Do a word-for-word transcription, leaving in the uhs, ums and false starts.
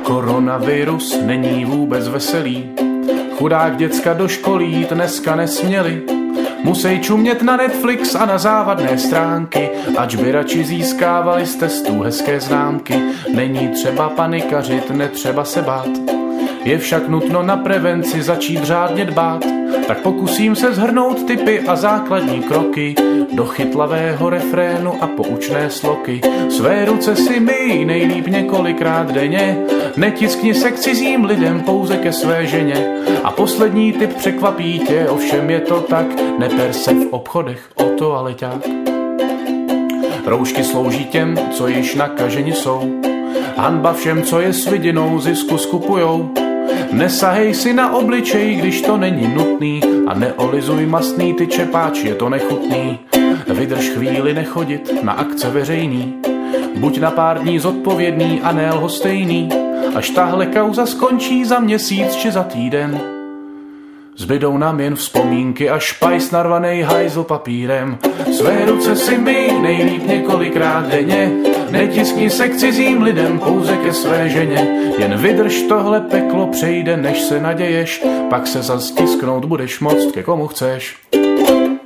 Koronavirus není vůbec veselý, chudák děcka do školy jít dneska nesměli. Musej čumět na Netflix a na závadné stránky, ač by radši získávali z testů hezké známky. Není třeba panikařit, netřeba se bát, je však nutno na prevenci začít řádně dbát. Tak pokusím se shrnout tipy a základní kroky do chytlavého refrénu a poučné sloky. Své ruce si myj nejlíp několikrát denně, netiskni se k cizím lidem, pouze ke své ženě. A poslední tip překvapí tě, ovšem je to tak, neper se v obchodech o toaleťák. Roušky slouží těm, co již nakaženi jsou, hanba všem, co je s vidinou zisku skupujou. Nesahej si na obličej, když to není nutný, a neolizuj mastný ty čepáč, je to nechutný. Vydrž chvíli nechodit na akce veřejný, buď na pár dní zodpovědný a ne lhostejný, až tahle kauza skončí za měsíc či za týden. Zbydou nám jen vzpomínky a špajs narvanej hajzl papírem. Své ruce si myj nejlíp několikrát denně, netiskni se k cizím lidem, pouze ke své ženě. Jen vydrž, tohle peklo přejde, než se naděješ, pak se zas tisknout budeš moct ke komu chceš.